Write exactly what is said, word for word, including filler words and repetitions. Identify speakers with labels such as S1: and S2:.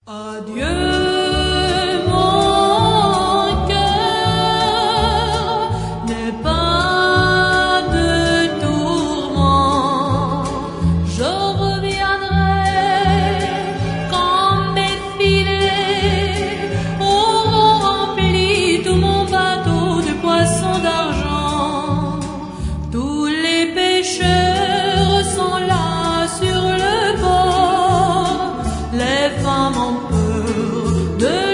S1: Adieu mon cœur, n'aie pas de tourment, je reviendrai quand mes filets auront rempli tout mon bateau de poissons d'argent. Tous les pêcheurs sont là sur le bord, les femmes ont peur de